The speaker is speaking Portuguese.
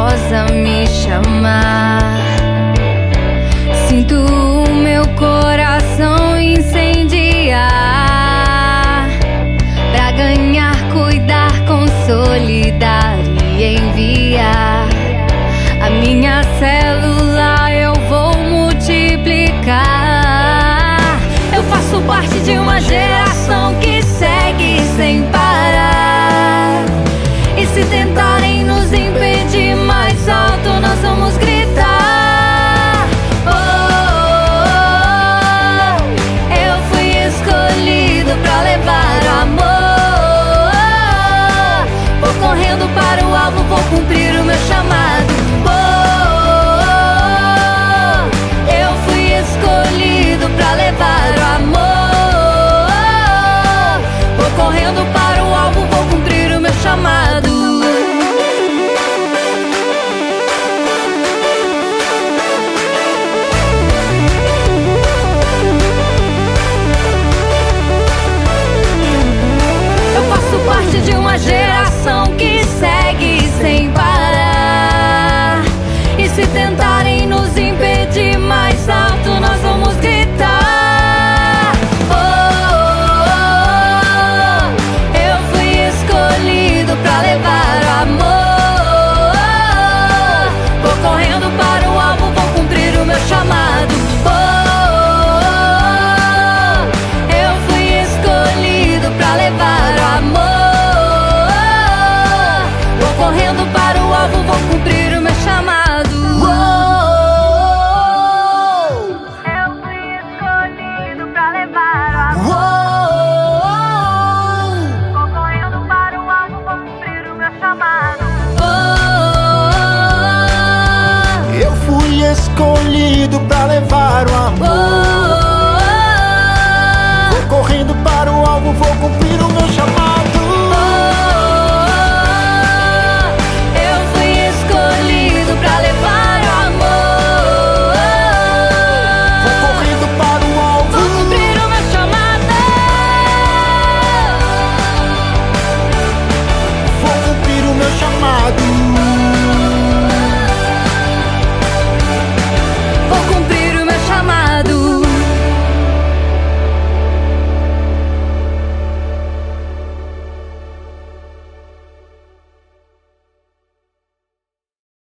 poderosa me chamar. Sinto o meu coração incendiar, pra ganhar, cuidar, consolidar e enviar. A minha célula eu vou multiplicar. Eu faço parte de uma geração que segue sem parar. E se tentarem nos impedir, mais alto nós vamos gritar. Oh, oh, oh, eu fui escolhido pra levar o amor. Vou correndo para o alvo, vou cumprir o meu chamado. Oh, oh, oh, eu fui escolhido pra levar o amor. Vou correndo para o alvo, vou cumprir o meu chamado. Eu faço parte de uma geração que segue sem parar. E se tentarem nos impedir, mais alto nós vamos gritar. Oh, oh, oh, eu fui escolhido pra levar o amor. Vou correndo para o alvo, vou cumprir o meu chamado. Oh, oh, oh, eu fui escolhido pra levar o amor. Vou correndo para o alvo, vou cumprir o meu chamado. Oh, eu fui escolhido pra levar o amor. Vou correndo para o alvo, vou cumprir o meu chamado. Eu fui escolhido pra levar o amor. Vou correndo para o alvo, vou cumprir